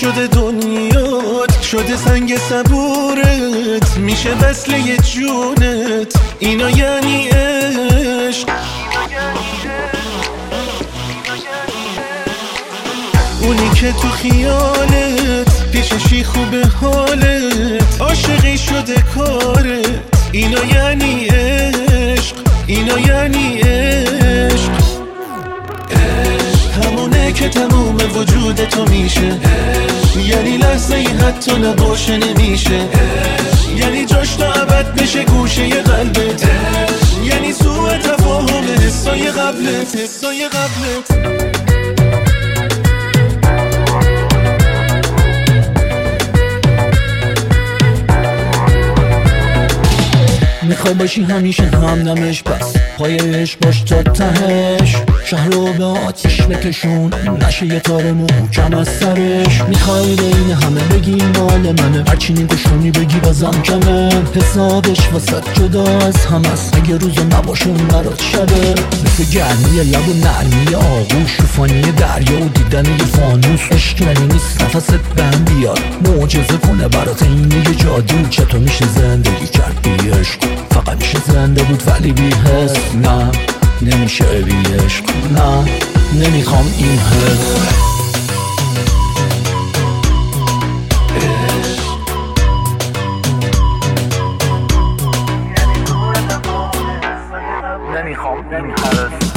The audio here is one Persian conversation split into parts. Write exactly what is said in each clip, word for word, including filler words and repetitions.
شده دنیات، شده سنگ صبورت، میشه وصله جونت. اینا یعنی عشق. اونی که تو خیالت پیششی خوبه حالت، عاشقی شده کارت. اینا یعنی عشق، اینا یعنی عشق. عشق همونه که تموم وجود تو میشه. عشق یعنی لحظه ای حتی نباشه نمیشه. عشق یعنی جاش تا ابد بشه گوشه قلبت. عشق یعنی سوء تفاهم حسای قبلت، حسای قبلت. میخوای باشی همیشه همدمش، پس پایش باش تا تهش. شهر رو به آتیش بکشون، نشه یه تار محکم از سرش. میخوای بین همه بگی مال منه، هرچی نگوشونی بگی بازم کمه. حسابش واسه جدا از هم است، اگه روزو نباشون برات شده. مثل گرمی لب و نرمی آغوش، شوفانی دریا و دیدن یه فانوس. عشق یعنی نیست نفست بهم بیاد، معجزه کنه برات این یه جادو. چطور میشه زندگی کرد بی عشق؟ فقط میشه زنده بود ولی بی حس. نه نمیشه بی عشق، نه نمیخوام این حس. نمیخوام این حس.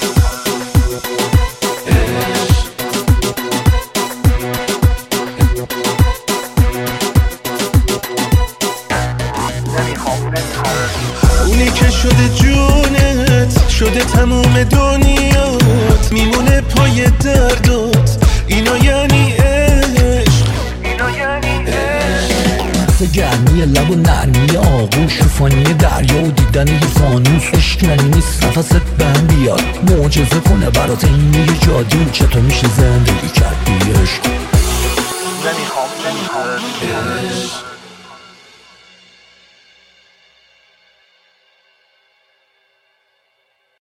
اونی که شده جونت، شده تموم دنیات، میمونه پای دردات. اینا یعنی عشق، اینا یعنی عشق. مثل گرمی لب و نرمی آغوش، شوفانی دریا و دیدن یه فانوس. عشق یعنی نیست نفست بهم بیاد، معجزه کنه برات این یه جادو. چطور میشه زندگی کرد بی عشق؟ نمیخوام نمیخوام